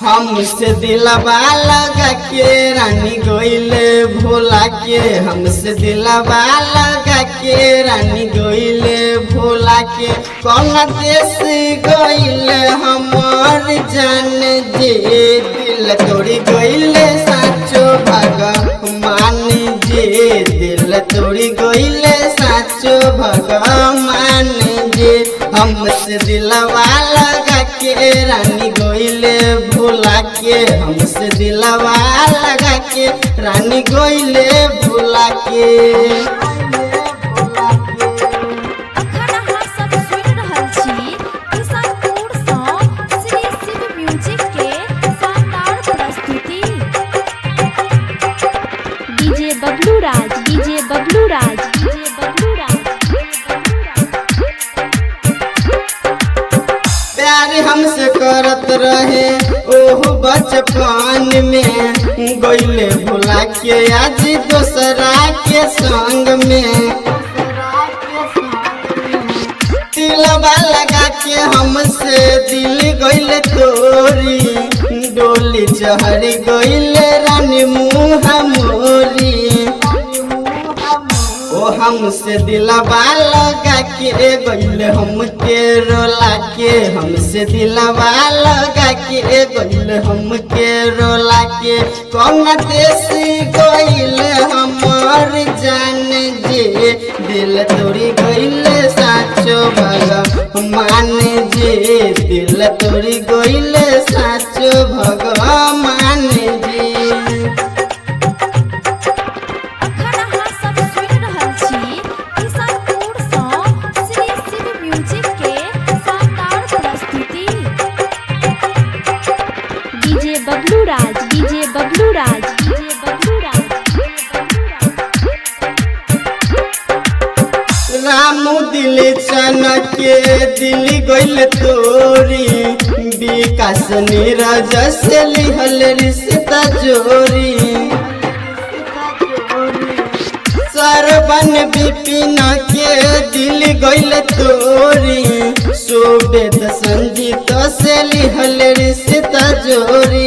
हमसे दिलवा लगा के रानी गोइले भोला के, हमसे दिलवा लगा के रानी गोइले भोला के। कौन देश गोइले हमार जान जे, दिल तोड़ी गोइले साचो भगवान जे, दिल तोड़ी गोइले साचो भगवान जे। हमसे दिलवा लगा के रानी गोइले भोला के, हमसे दिलवा लगा के रानी गोइले भोला के। Bablu Raj, DJ Bablu Raj, DJ Bablu Raj. प्यार हमसे करत रहे ओह बचपन में, गोइले भोला के आज दोसरा के संग में। दिलवा लगा के हमसे दिल गोइले तोरी, डोली चढ़ गोइले रानी मुँह मोरी। ओ हमसे दिलवा लगा के गोइले हमके रोला के, हमसे दिलवा लगा के गोइले हमके रोला के। कौन देसी गोइले हमार जान जे, दिल तोड़ी गोइले साचो भगवान जे, दिल तोड़ी गोइले साचो भगवान जे। Bablu Raj, DJ Bablu Raj, DJ Bablu Raj. रामू दिल चनके दिल गोइल तोरी, विकास नीरज से लिहल रिश्ता जोरी। सरवन विपिन के दिल गोइल तोरी, सुबेद संजीत से लिहल रिश्ता जोरी।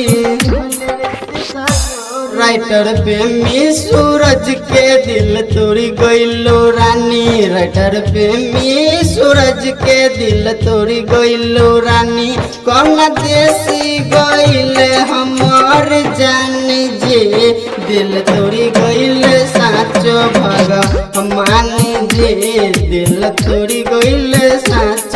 राइटर प्रेमी सूरज के दिल तोड़ी गोइलो रानी, राइटर प्रेमी सूरज के दिल तोड़ी गोइलो रानी। कौन देसी गोइले हमार जान जे, दिल तोड़ी गोइले साचो भगवान जे, दिल तोड़ी गोइले साचो